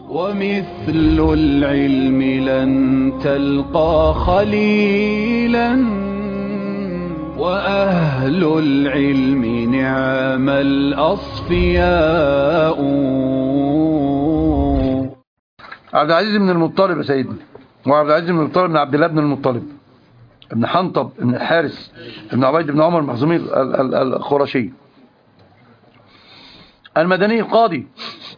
ومثل العلم لن تلقى خليلا وأهل العلم نعم الأصفياء. عبد العزيز بن المطلب يا سيدنا، وعبد العزيز بن المطلب بن عبد الله بن المطلب ابن حنطب ابن الحارث ابن عبيد بن عمر المخزومي القرشي المدني القاضي.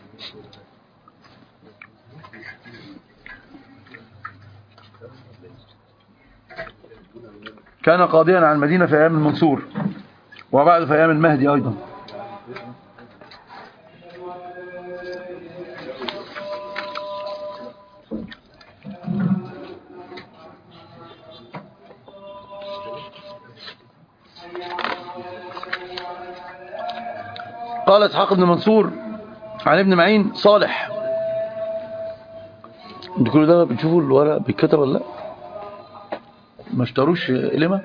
كان قاضيا على المدينة في أيام المنصور وبعد في أيام المهدي أيضا. قال إسحاق بن منصور عن ابن معين صالح. انتوا كل ده بتشوفوا الورق بيتكتب ولا لا؟ ما اشتروش قلمة؟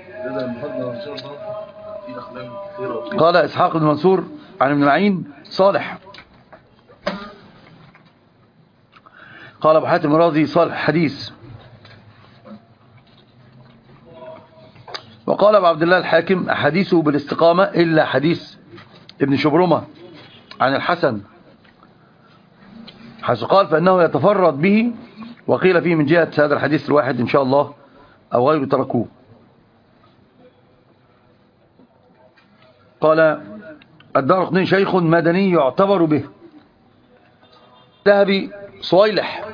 قال إسحاق بن منصور عن ابن معين صالح. قال أبو حاتم الرازي صالح حديث. وقال أبو عبد الله الحاكم أحاديثه بالاستقامة إلا حديث ابن شبرمة عن الحسن، حيث قال فإنه يتفرد به، وقيل فيه من جهة هذا الحديث الواحد إن شاء الله أو غيره تركوه. قال الدارقطني شيخ مدني يعتبر به. ذهبي صويلح.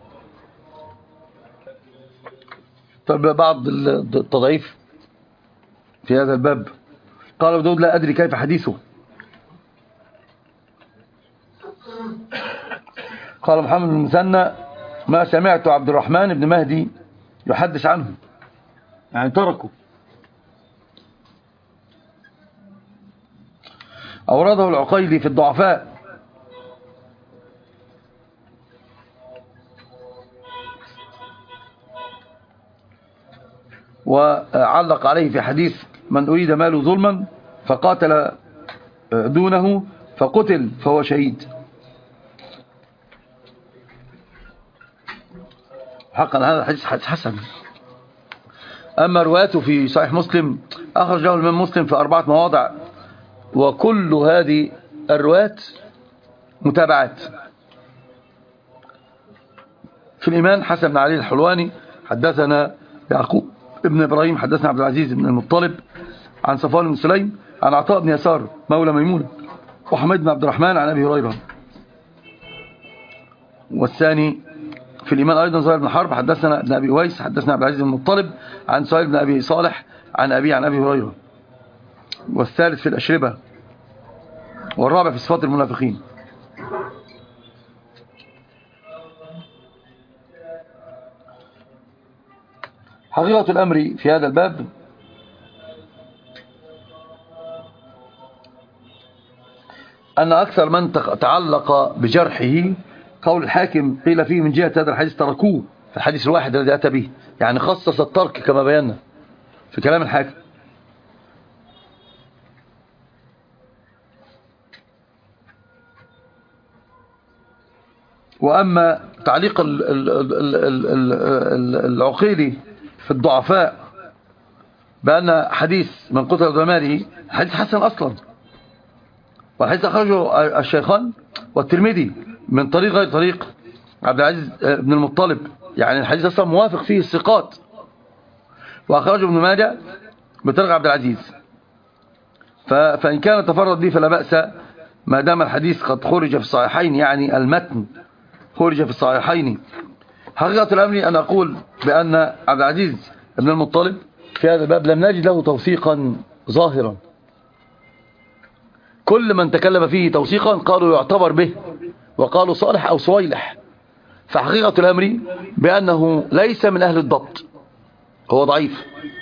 طب بعض التضعيف في هذا الباب. قال أبو داود لا أدري كيف حديثه. قال محمد بن المثنى ما سمعت عبد الرحمن بن مهدي يحدث عنه، يعني تركه. أورده العقيلي في الضعفاء. وعلق عليه في حديث من أريد ماله ظلما فقاتل دونه فقتل فهو شهيد. حقا هذا حديث حسن. أما روايته في صحيح مسلم أخرجه الإمام مسلم في 4 مواضع، وكل هذه الروايات متابعات. في الإيمان حسن بن علي الحلواني حدثنا يعقوب ابن إبراهيم حدثنا عبد العزيز بن المطلب عن صفوان بن سليم عن عطاء بن يسار مولى ميمونة وحميد بن عبد الرحمن عن أبي هريرة. والثاني في الإيمان أيضا زهير بن حرب حدثنا ابن أبي أويس حدثنا عبد العزيز بن المطلب عن سهيل بن أبي صالح عن أبي عن أبي هريرة. والثالث في الأشربة. والرابع في صفات المنافقين. حقيقة الأمر في هذا الباب أن أكثر من تعلق بجرحه قول الحاكم قيل فيه من جهة هذا الحديث تركوه في الحديث الواحد الذي أتى به، يعني خصص الترك كما بينا في كلام الحاكم. وأما تعليق العقيلي في الضعفاء بأن حديث من قتل ضماره حديث حسن أصلا، والحديث أخرجه الشيخان والترمذي من طريق غير طريق عبد العزيز بن المطلب، يعني الحديث أصلا موافق فيه الثقات، وأخرجه ابن ماجه بطريق عبد العزيز. فإن كان تفرد به فلا بأس ما دام الحديث قد خرج في الصحيحين، يعني المتن خرج في الصحيحين. حقيقة الأمر أن أقول بأن عبد العزيز بن المطلب في هذا الباب لم نجد له توثيقا ظاهرا. كل من تكلم فيه توثيقا قالوا يعتبر به، وقالوا صالح أو صويلح. فحقيقة الأمر بأنه ليس من أهل الضبط، هو ضعيف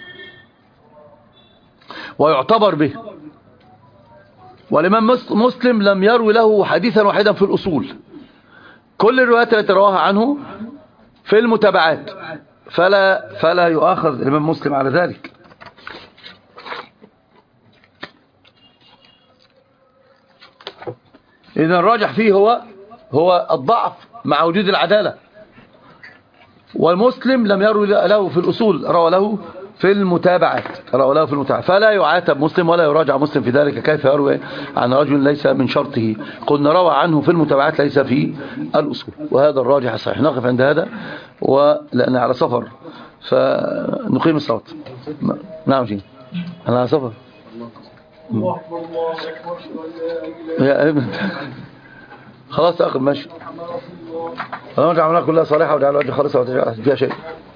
ويعتبر به. والإمام مسلم لم يروي له حديثا واحدا في الأصول، كل الروايات التي رواها عنه في المتابعات، فلا يؤاخذ الإمام مسلم على ذلك. إذن الراجح فيه هو هو الضعف مع وجود العدالة. والمسلم لم يروي له في الأصول، روى له في المتابعات، فلا يعاتب مسلم ولا يراجع مسلم في ذلك. كيف يروي عن رجل ليس من شرطه؟ قلنا روى عنه في المتابعات ليس في الأصول، وهذا الراجح الصحيح. نقف عند هذا ولأن على سفر فنقيم الصلاة. نعم جي، أنا على سفر. يا ابن خلاص أخذ ماشي. اللهم اجعل عملنا كلها صالحة واجعل وجه خالصة وتجعل فيها شيء.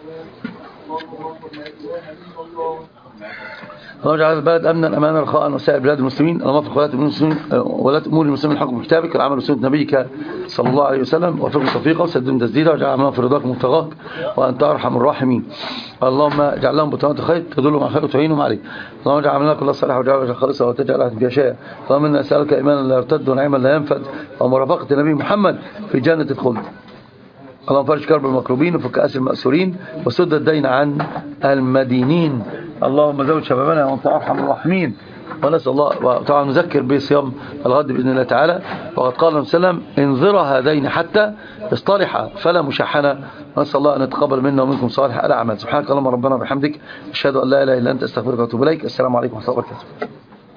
اللهم اجعل البلد امنا امانا رخاء وسائر بلاد المسلمين. اللهم وفق ولاة امور المسلمين الحكم بكتابك والعمل بسنة نبيك صلى الله عليه وسلم، وفقهم توفيقا وسددهم تسديدا، واجعل عملنا في رضاك ومبتغاك وانت ارحم الراحمين. اللهم اجعل لهم بطانات خير تدلهم على خير وتعينهم عليه. اللهم اجعل عملنا كلها صالحة واجعل وجه خالصة وتجعل فيها شيء. اللهم انا نسالك ايمانا لا يرتد ونعيما لا ينفد ومرافقة النبي محمد في جنة الخلد. اللهم فرج كرب المكروبين وفك أسر المأسورين وسد الدين عن المدينين. اللهم زوج شبابنا وانت أرحم الراحمين. ونسأل الله، وطبعا نذكر بصيام الغد بإذن الله تعالى. وقد قال النبي صلى الله عليه وسلم انظر هذين حتى اصطلحا فلا مشاحنة. ونسأل الله أن يتقبل منا ومنكم صالح الأعمال. سبحانك اللهم ربنا وبحمدك أشهد أن لا إله إلا أنت أستغفرك وأتوب إليك. السلام عليكم ورحمة الله وبركاته.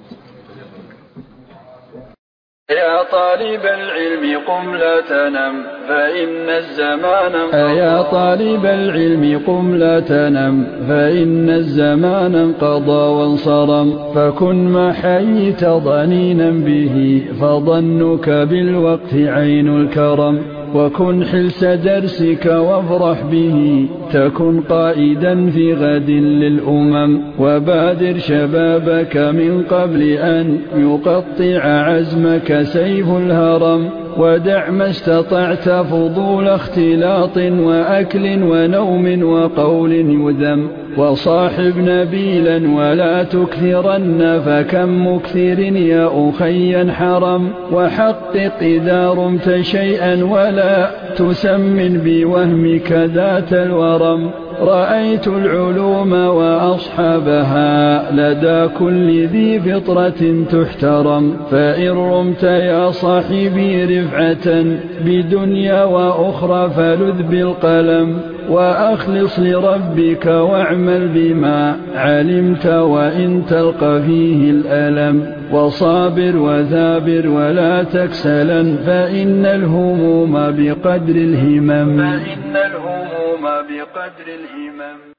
يا طالب العلم قم لا تنم فإن الزمان يا طالب العلم قم لا تنم فإن الزمان انقضى وانصرم. فكن ما حييت ضنينا به فظنك بالوقت عين الكرم. وكن حلس درسك وافرح به تكن قائدا في غد للأمم. وبادر شبابك من قبل أن يقطع عزمك سيف الهرم. ودع ما استطعت فضول اختلاط وأكل ونوم وقول يذم. وصاحب نبيلا ولا تكثرن فكم مكثر يا أخي حرم. وحقق إذا رمت شيئا ولا تسمن بوهمك ذات الورم. رأيت العلوم وأصحابها لدى كل ذي فطرة تحترم. فإن رمت يا صاحبي رفعة بدنيا وأخرى فلذ بالقلم. وأخلص لربك واعمل بما علمت وإن تلقى فيه الألم. وصابر وثابر ولا تكسلا فإن الهموم بقدر الهمم.